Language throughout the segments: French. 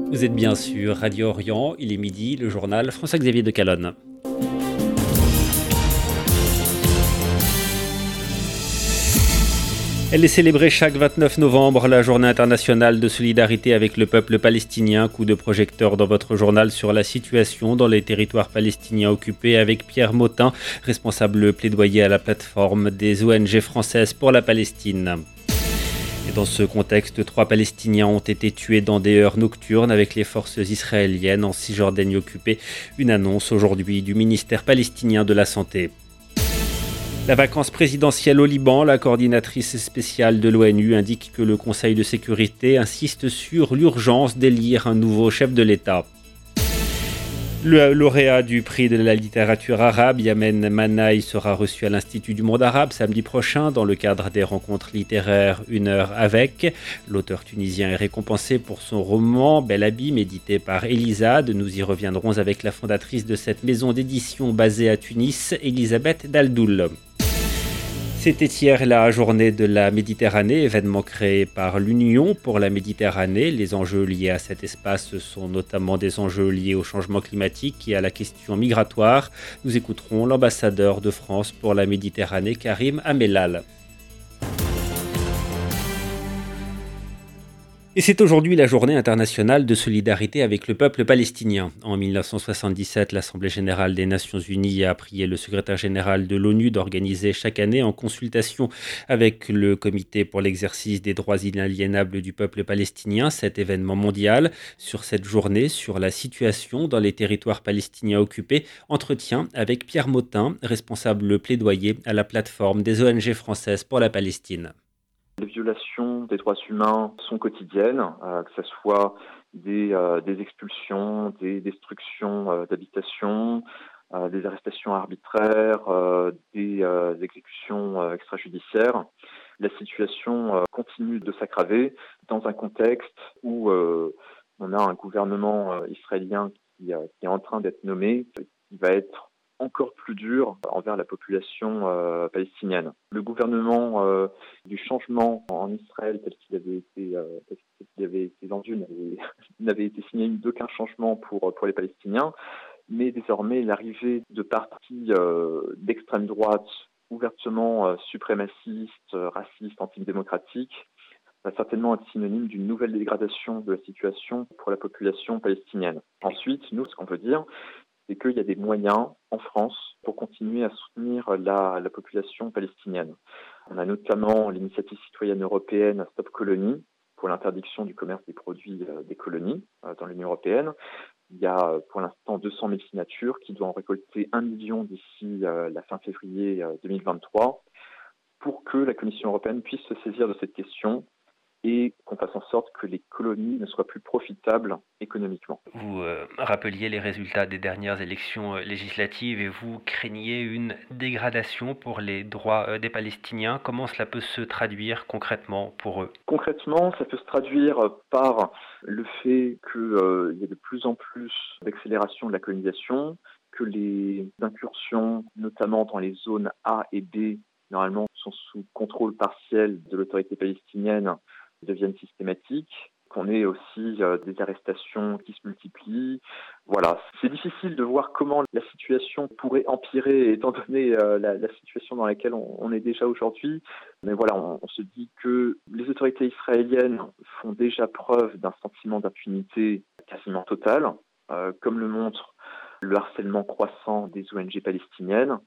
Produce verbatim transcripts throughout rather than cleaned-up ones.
Vous êtes bien sûr Radio Orient, il est midi, le journal François-Xavier de Calonne. Elle est célébrée chaque vingt-neuf novembre, la journée internationale de solidarité avec le peuple palestinien. Coup de projecteur dans votre journal sur la situation dans les territoires palestiniens occupés avec Pierre Motin, responsable plaidoyer à la plateforme des O N G françaises pour la Palestine. Et dans ce contexte, trois Palestiniens ont été tués dans des heures nocturnes avec les forces israéliennes en Cisjordanie occupée. Une annonce aujourd'hui du ministère palestinien de la Santé. La vacance présidentielle au Liban, la coordinatrice spéciale de l'ONU indique que le Conseil de sécurité insiste sur l'urgence d'élire un nouveau chef de l'État. Le lauréat du prix de la littérature arabe, Yamen Manaï, sera reçu à l'Institut du monde arabe samedi prochain dans le cadre des rencontres littéraires Une heure avec. L'auteur tunisien est récompensé pour son roman Bel Abîme, édité par Elisade. Nous y reviendrons avec la fondatrice de cette maison d'édition basée à Tunis, Elisabeth Daldoul. C'était hier la journée de la Méditerranée, événement créé par l'Union pour la Méditerranée. Les enjeux liés à cet espace sont notamment des enjeux liés au changement climatique et à la question migratoire. Nous écouterons l'ambassadeur de France pour la Méditerranée, Karim Amellal. Et c'est aujourd'hui la journée internationale de solidarité avec le peuple palestinien. En mille neuf cent soixante-dix-sept, l'Assemblée générale des Nations unies a prié le secrétaire général de l'ONU d'organiser chaque année, en consultation avec le Comité pour l'exercice des droits inaliénables du peuple palestinien, cet événement mondial. Sur cette journée, sur la situation dans les territoires palestiniens occupés, entretien avec Pierre Motin, responsable plaidoyer à la plateforme des O N G françaises pour la Palestine. Les violations des droits humains sont quotidiennes, euh, que ce soit des, euh, des expulsions, des destructions euh, d'habitations, euh, des arrestations arbitraires, euh, des euh, exécutions euh, extrajudiciaires. La situation euh, continue de s'aggraver dans un contexte où euh, on a un gouvernement euh, israélien qui, euh, qui est en train d'être nommé, qui va être encore plus dur envers la population euh, palestinienne. Le gouvernement euh, du changement en Israël tel qu'il avait été, euh, tel qu'il avait été vendu n'avait, n'avait été signé d'aucun changement pour, pour les Palestiniens, mais désormais l'arrivée de partis euh, d'extrême droite ouvertement euh, suprémacistes, racistes, antidémocratiques va certainement être synonyme d'une nouvelle dégradation de la situation pour la population palestinienne. Ensuite, nous, ce qu'on peut dire, c'est qu'il y a des moyens en France pour continuer à soutenir la, la population palestinienne. On a notamment l'initiative citoyenne européenne Stop Colonies pour l'interdiction du commerce des produits euh, des colonies euh, dans l'Union européenne. Il y a euh, pour l'instant deux cent mille signatures qui doivent en récolter un million d'ici euh, la fin février euh, deux mille vingt-trois pour que la Commission européenne puisse se saisir de cette question et qu'on fasse en sorte que les colonies ne soient plus profitables économiquement. Vous euh, rappeliez les résultats des dernières élections euh, législatives et vous craigniez une dégradation pour les droits euh, des Palestiniens. Comment cela peut se traduire concrètement pour eux ? Concrètement, ça peut se traduire par le fait qu'il euh, y ait de plus en plus d'accélération de la colonisation, que les incursions, notamment dans les zones A et B, normalement sont sous contrôle partiel de l'autorité palestinienne, deviennent systématiques, qu'on ait aussi euh, des arrestations qui se multiplient. Voilà, c'est difficile de voir comment la situation pourrait empirer étant donné euh, la, la situation dans laquelle on, on est déjà aujourd'hui. Mais voilà, on, on se dit que les autorités israéliennes font déjà preuve d'un sentiment d'impunité quasiment total, euh, comme le montre le harcèlement croissant des O N G palestiniennes.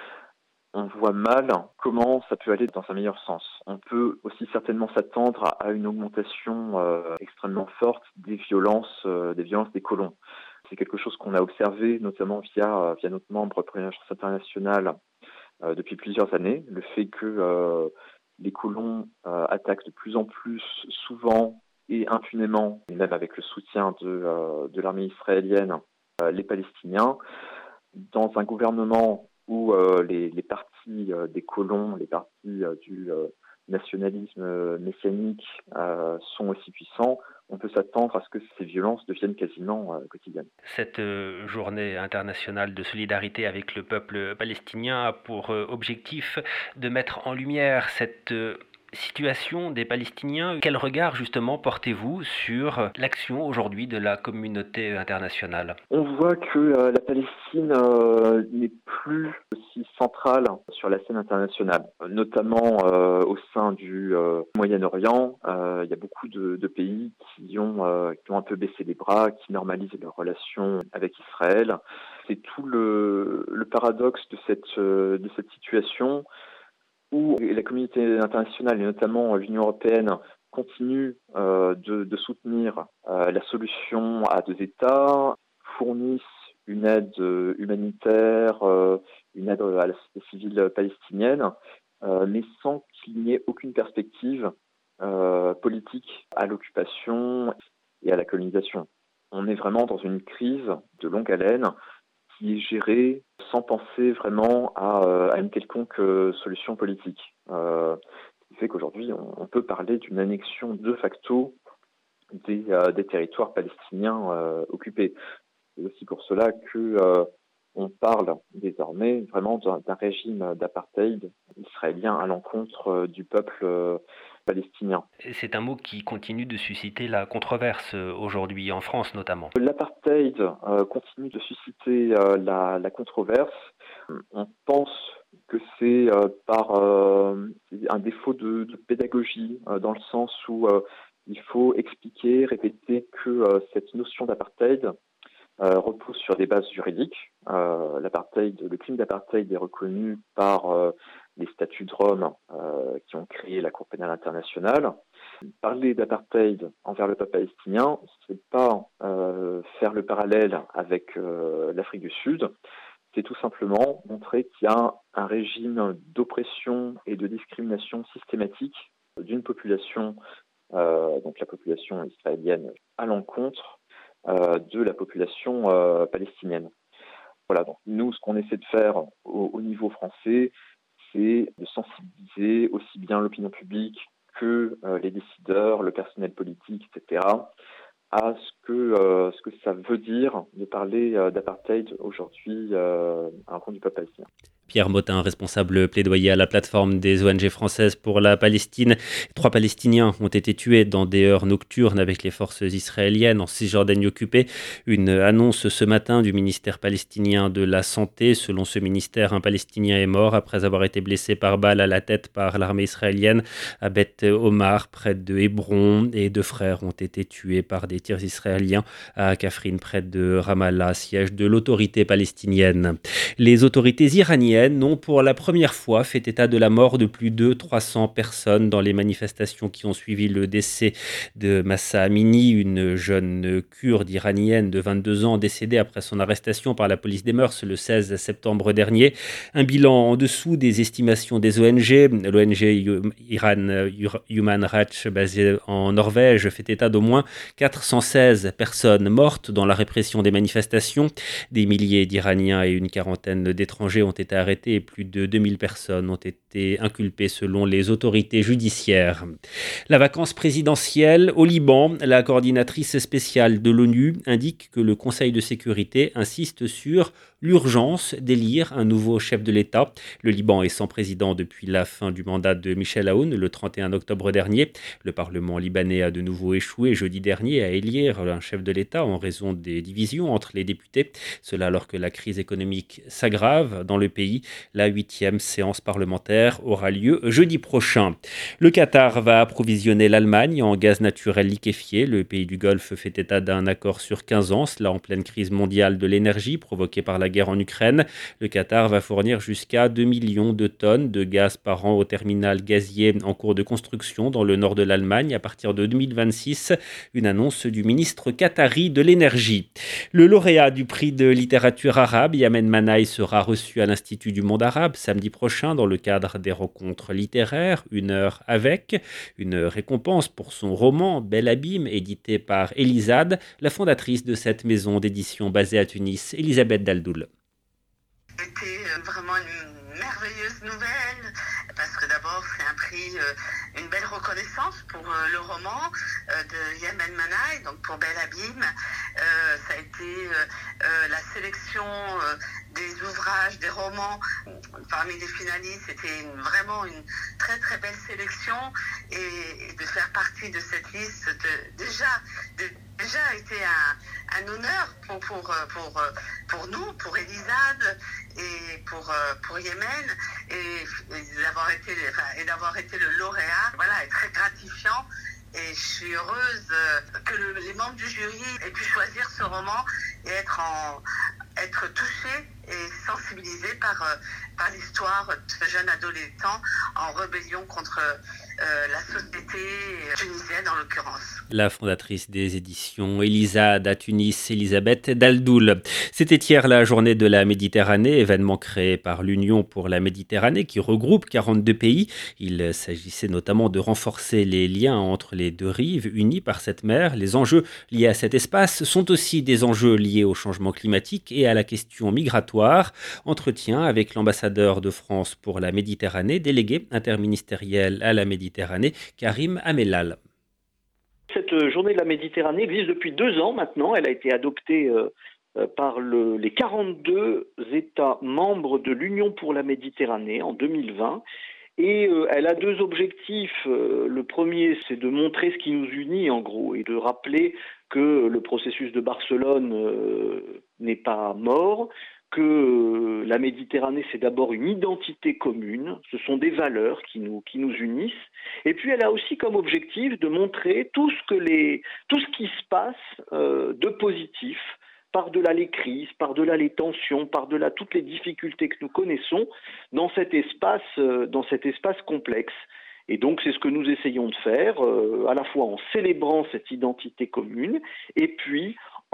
On voit mal comment ça peut aller dans un meilleur sens. On peut aussi certainement s'attendre à, à une augmentation euh, extrêmement forte des violences, euh, des violences des colons. C'est quelque chose qu'on a observé notamment via, via notre membre Première Agence internationale euh, depuis plusieurs années. Le fait que euh, les colons euh, attaquent de plus en plus souvent et impunément, et même avec le soutien de, euh, de l'armée israélienne, euh, les Palestiniens, dans un gouvernement où euh, les, les partis euh, des colons, les partis euh, du euh, nationalisme euh, messianique euh, sont aussi puissants, on peut s'attendre à ce que ces violences deviennent quasiment euh, quotidiennes. Cette euh, journée internationale de solidarité avec le peuple palestinien a pour euh, objectif de mettre en lumière cette euh, Situation des Palestiniens, quel regard justement portez-vous sur l'action aujourd'hui de la communauté internationale? On voit que euh, la Palestine euh, n'est plus aussi centrale sur la scène internationale, notamment euh, au sein du euh, Moyen-Orient. Euh, il y a beaucoup de, de pays qui ont, euh, qui ont un peu baissé les bras, qui normalisent leurs relations avec Israël. C'est tout le, le paradoxe de cette, euh, de cette situation où la communauté internationale et notamment l'Union européenne continue euh, de, de soutenir euh, la solution à deux États, fournissent une aide euh, humanitaire, euh, une aide à la société civile palestinienne, euh, mais sans qu'il n'y ait aucune perspective euh, politique à l'occupation et à la colonisation. On est vraiment dans une crise de longue haleine qui est gérée sans penser vraiment à, euh, à une quelconque euh, solution politique. Euh, ce qui fait qu'aujourd'hui, on, on peut parler d'une annexion de facto des, euh, des territoires palestiniens euh, occupés. C'est aussi pour cela que euh, on parle désormais vraiment d'un, d'un régime d'apartheid israélien à l'encontre euh, du peuple euh, palestinien. C'est un mot qui continue de susciter la controverse aujourd'hui, en France notamment. L'apartheid euh, continue de susciter euh, la, la controverse. On pense que c'est euh, par euh, un défaut de, de pédagogie, euh, dans le sens où euh, il faut expliquer, répéter que euh, cette notion d'apartheid euh, repose sur des bases juridiques. Euh, l'apartheid, le crime d'apartheid est reconnu par euh, les statuts de Rome euh, qui ont créé la Cour pénale internationale. Parler d'apartheid envers le peuple palestinien, c'est pas euh, faire le parallèle avec euh, l'Afrique du Sud, c'est tout simplement montrer qu'il y a un régime d'oppression et de discrimination systématique d'une population, euh, donc la population israélienne, à l'encontre euh, de la population euh, palestinienne. Voilà, donc nous, ce qu'on essaie de faire au, au niveau français, c'est de sensibiliser aussi bien l'opinion publique que euh, les décideurs, le personnel politique, et cetera, à ce que, euh, ce que ça veut dire de parler euh, d'apartheid aujourd'hui euh, à l'encontre du peuple palestinien. Pierre Motin, responsable plaidoyer à la plateforme des O N G françaises pour la Palestine. Trois Palestiniens ont été tués dans des heures nocturnes avec les forces israéliennes en Cisjordanie occupée. Une annonce ce matin du ministère palestinien de la Santé. Selon ce ministère, un Palestinien est mort après avoir été blessé par balle à la tête par l'armée israélienne à Beth Omar, près de Hébron, et deux frères ont été tués par des tirs israéliens à Kafrine, près de Ramallah, siège de l'autorité palestinienne. Les autorités iraniennes n'ont pour la première fois fait état de la mort de plus de trois cents personnes dans les manifestations qui ont suivi le décès de Mahsa Amini, une jeune kurde iranienne de vingt-deux ans décédée après son arrestation par la police des mœurs le seize septembre dernier. Un bilan en dessous des estimations des O N G. L'O N G Iran Human Rights, basée en Norvège, fait état d'au moins quatre cent seize personnes mortes dans la répression des manifestations. Des milliers d'Iraniens et une quarantaine d'étrangers ont été arrêtés et plus de deux mille personnes ont été inculpées selon les autorités judiciaires. La vacance présidentielle au Liban, la coordinatrice spéciale de l'ONU indique que le Conseil de sécurité insiste sur l'urgence d'élire un nouveau chef de l'État. Le Liban est sans président depuis la fin du mandat de Michel Aoun le trente et un octobre dernier. Le Parlement libanais a de nouveau échoué jeudi dernier à élire un chef de l'État en raison des divisions entre les députés. Cela alors que la crise économique s'aggrave dans le pays. La huitième séance parlementaire aura lieu jeudi prochain. Le Qatar va approvisionner l'Allemagne en gaz naturel liquéfié. Le pays du Golfe fait état d'un accord sur quinze ans, cela en pleine crise mondiale de l'énergie provoquée par la guerre en Ukraine. Le Qatar va fournir jusqu'à deux millions de tonnes de gaz par an au terminal gazier en cours de construction dans le nord de l'Allemagne à partir de deux mille vingt-six. Une annonce du ministre qatari de l'énergie. Le lauréat du prix de littérature arabe, Yamen Manaï, sera reçu à l'Institut du monde arabe samedi prochain dans le cadre des rencontres littéraires, une heure avec, une récompense pour son roman Bel Abîme, édité par Elisade, la fondatrice de cette maison d'édition basée à Tunis, Elisabeth Daldoul. C'était vraiment une merveilleuse nouvelle parce que d'abord c'est un prix, euh, une belle reconnaissance pour euh, le roman euh, de Yamen Manaï, donc pour Bel Abîme. Euh, ça a été euh, euh, la sélection euh, des ouvrages, des romans parmi les finalistes, c'était une, vraiment une très très belle sélection et, et de faire partie de cette liste, de, déjà, de, déjà été un, un honneur pour, pour, pour, pour nous, pour Elisade et pour, pour Yémen et, et d'avoir été, enfin, et d'avoir été le lauréat, voilà, est très gratifiant. Et je suis heureuse que le, les membres du jury aient pu choisir ce roman et être, en, être touchés et sensibilisés par, par l'histoire de ce jeune adolescent en rébellion contre euh, la société tunisienne en l'occurrence. La fondatrice des éditions Elisade à Tunis, Elisabeth Daldoul. C'était hier la journée de la Méditerranée, événement créé par l'Union pour la Méditerranée qui regroupe quarante-deux pays. Il s'agissait notamment de renforcer les liens entre les deux rives unies par cette mer. Les enjeux liés à cet espace sont aussi des enjeux liés au changement climatique et à la question migratoire. Entretien avec l'ambassadeur de France pour la Méditerranée, délégué interministériel à la Méditerranée, Karim Amellal. Cette journée de la Méditerranée existe depuis deux ans maintenant. Elle a été adoptée euh, par le, les quarante-deux États membres de l'Union pour la Méditerranée en deux mille vingt. Et euh, elle a deux objectifs. Euh, le premier, c'est de montrer ce qui nous unit en gros et de rappeler que le processus de Barcelone euh, n'est pas mort, que euh, la Méditerranée, c'est d'abord une identité commune, ce sont des valeurs qui nous, qui nous unissent. Et puis elle a aussi comme objectif de montrer tout ce, que les, tout ce qui se passe euh, de positif, par-delà les crises, par-delà les tensions, par-delà toutes les difficultés que nous connaissons dans cet espace, euh, dans cet espace complexe. Et donc c'est ce que nous essayons de faire, euh, à la fois en célébrant cette identité commune et puis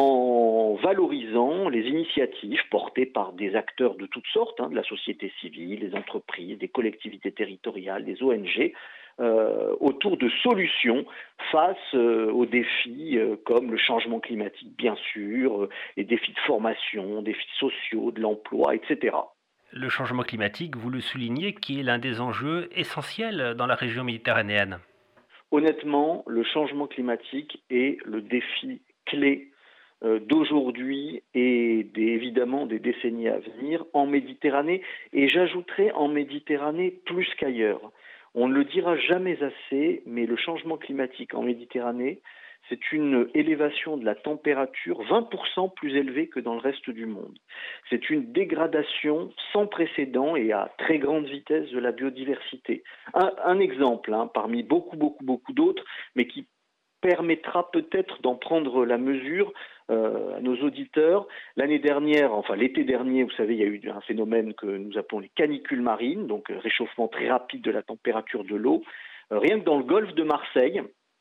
en valorisant les initiatives portées par des acteurs de toutes sortes, hein, de la société civile, des entreprises, des collectivités territoriales, des O N G, euh, autour de solutions face euh, aux défis euh, comme le changement climatique, bien sûr, euh, les défis de formation, défis sociaux, de l'emploi, et cetera. Le changement climatique, vous le soulignez, qui est l'un des enjeux essentiels dans la région méditerranéenne. Honnêtement, le changement climatique est le défi clé d'aujourd'hui et des, évidemment des décennies à venir en Méditerranée, et j'ajouterai en Méditerranée plus qu'ailleurs. On ne le dira jamais assez, mais le changement climatique en Méditerranée, c'est une élévation de la température vingt pour cent plus élevée que dans le reste du monde. C'est une dégradation sans précédent et à très grande vitesse de la biodiversité. Un, un exemple, hein, parmi beaucoup, beaucoup, beaucoup d'autres, mais qui permettra peut-être d'en prendre la mesure euh, à nos auditeurs. L'année dernière, enfin l'été dernier, vous savez, il y a eu un phénomène que nous appelons les canicules marines, donc euh, réchauffement très rapide de la température de l'eau. Euh, rien que dans le golfe de Marseille,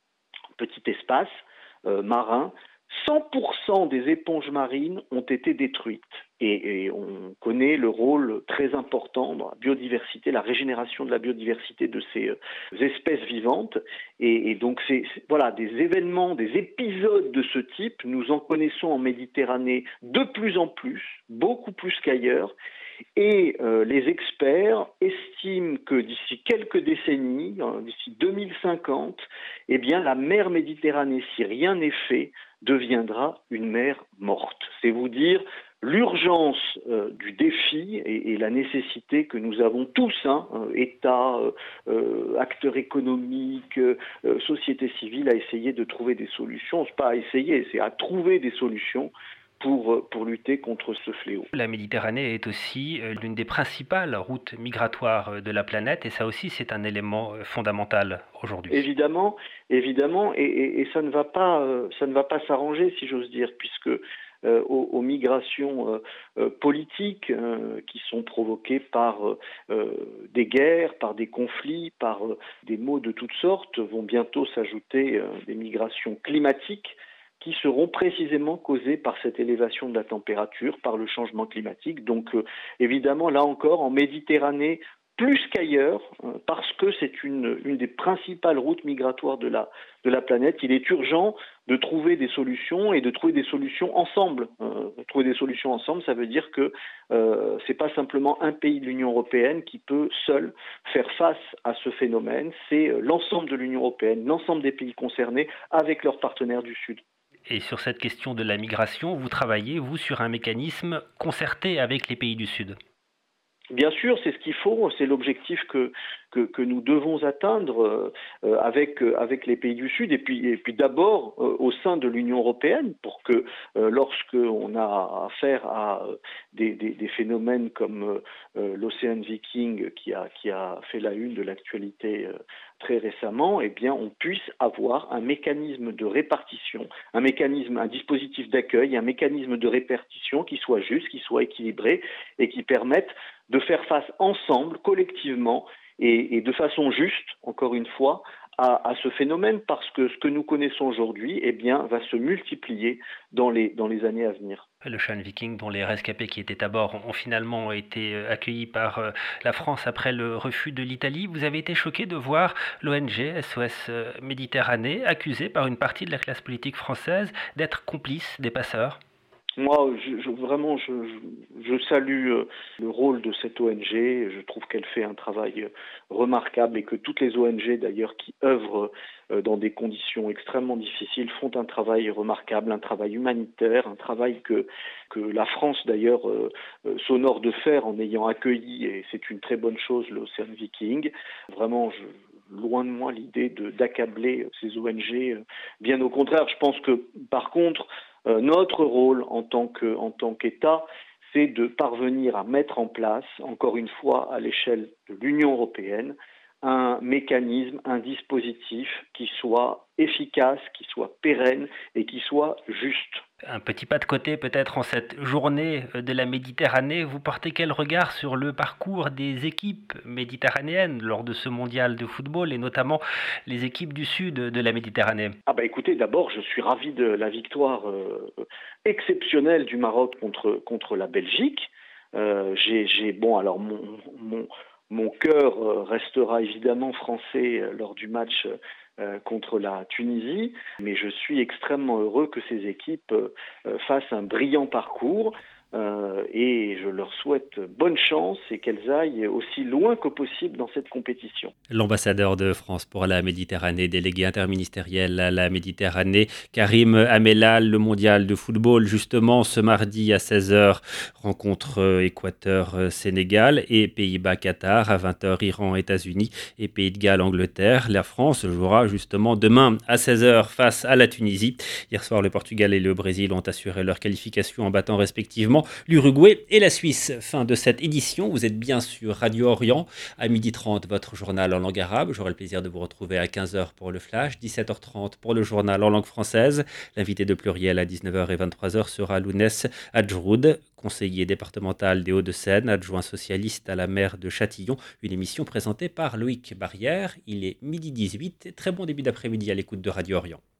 petit espace euh, marin, cent pour cent des éponges marines ont été détruites. Et, et on connaît le rôle très important dans la biodiversité, la régénération de la biodiversité de ces euh, espèces vivantes. Et, et donc, c'est, c'est voilà, des événements, des épisodes de ce type, nous en connaissons en Méditerranée de plus en plus, beaucoup plus qu'ailleurs. Et euh, les experts estiment que d'ici quelques décennies, euh, d'ici deux mille cinquante, eh bien, la mer Méditerranée, si rien n'est fait, deviendra une mer morte. C'est vous dire l'urgence euh, du défi et, et la nécessité que nous avons tous, hein, État, euh, acteurs économiques, euh, société civile, à essayer de trouver des solutions. C'est pas à essayer, c'est à trouver des solutions pour, pour lutter contre ce fléau. La Méditerranée est aussi l'une des principales routes migratoires de la planète et ça aussi c'est un élément fondamental aujourd'hui. Évidemment, évidemment, et, et, et ça ne va pas, euh, ça ne va pas s'arranger si j'ose dire, puisque euh, aux, aux migrations euh, euh, politiques euh, qui sont provoquées par euh, des guerres, par des conflits, par euh, des maux de toutes sortes, vont bientôt s'ajouter euh, des migrations climatiques qui seront précisément causées par cette élévation de la température, par le changement climatique. Donc euh, évidemment, là encore, en Méditerranée, plus qu'ailleurs, euh, parce que c'est une, une des principales routes migratoires de la, de la planète, il est urgent de trouver des solutions et de trouver des solutions ensemble. Euh, trouver des solutions ensemble, ça veut dire que euh, c'est pas simplement un pays de l'Union européenne qui peut seul faire face à ce phénomène, c'est euh, l'ensemble de l'Union européenne, l'ensemble des pays concernés avec leurs partenaires du Sud. Et sur cette question de la migration, vous travaillez, vous, sur un mécanisme concerté avec les pays du Sud ? Bien sûr, c'est ce qu'il faut, c'est l'objectif que, que, que nous devons atteindre euh, avec, euh, avec les pays du Sud et puis, et puis d'abord euh, au sein de l'Union européenne pour que euh, lorsque on a affaire à euh, des, des, des phénomènes comme euh, l'Ocean Viking qui a, qui a fait la une de l'actualité euh, très récemment, eh bien on puisse avoir un mécanisme de répartition, un mécanisme, un dispositif d'accueil, un mécanisme de répartition qui soit juste, qui soit équilibré et qui permette de faire face ensemble, collectivement, et, et de façon juste, encore une fois, à, à ce phénomène, parce que ce que nous connaissons aujourd'hui, eh bien, va se multiplier dans les, dans les années à venir. L'Ocean Viking, dont les rescapés qui étaient à bord ont finalement été accueillis par la France après le refus de l'Italie. Vous avez été choqué de voir l'O N G S O S Méditerranée accusée par une partie de la classe politique française d'être complice des passeurs. Moi, je, je, vraiment, je, je, je salue euh, le rôle de cette O N G. Je trouve qu'elle fait un travail euh, remarquable et que toutes les O N G, d'ailleurs, qui œuvrent euh, dans des conditions extrêmement difficiles, font un travail remarquable, un travail humanitaire, un travail que, que la France, d'ailleurs, euh, euh, s'honore de faire en ayant accueilli, et c'est une très bonne chose, l'Ocean Viking. Vraiment, je, loin de moi l'idée de, d'accabler ces O N G. Bien au contraire, je pense que, par contre, Euh, notre rôle en tant que, en tant qu'État, c'est de parvenir à mettre en place, encore une fois à l'échelle de l'Union européenne, un mécanisme, un dispositif qui soit efficace, qui soit pérenne et qui soit juste. Un petit pas de côté peut-être en cette journée de la Méditerranée, vous portez quel regard sur le parcours des équipes méditerranéennes lors de ce mondial de football et notamment les équipes du sud de la Méditerranée? Ah bah écoutez, d'abord je suis ravi de la victoire euh, exceptionnelle du Maroc contre, contre la Belgique. Euh, j'ai, j'ai, bon alors mon, mon, mon cœur restera évidemment français lors du match Euh, contre la Tunisie, mais je suis extrêmement heureux que ces équipes euh, fassent un brillant parcours euh, et je leur souhaite bonne chance et qu'elles aillent aussi loin que possible dans cette compétition. L'ambassadeur de France pour la Méditerranée, délégué interministériel à la Méditerranée, Karim Amellal, le mondial de football, justement, ce mardi à seize heures, rencontre Équateur-Sénégal et Pays-Bas-Qatar, à vingt heures, Iran, États-Unis et Pays de Galles, Angleterre. La France jouera justement demain à seize heures face à la Tunisie. Hier soir, le Portugal et le Brésil ont assuré leur qualification en battant respectivement l'Uruguay et la Suisse. Fin de cette édition. Vous êtes bien sur Radio Orient. À midi trente, votre journal en langue arabe. J'aurai le plaisir de vous retrouver à quinze heures pour le flash, dix-sept heures trente pour le journal en langue française. L'invité de Pluriel à dix-neuf heures et vingt-trois heures sera Lounès Adjroud, conseiller départemental des Hauts-de-Seine, adjoint socialiste à la maire de Châtillon. Une émission présentée par Loïc Barrière. Il est midi dix-huit. Très bon début d'après-midi à l'écoute de Radio Orient.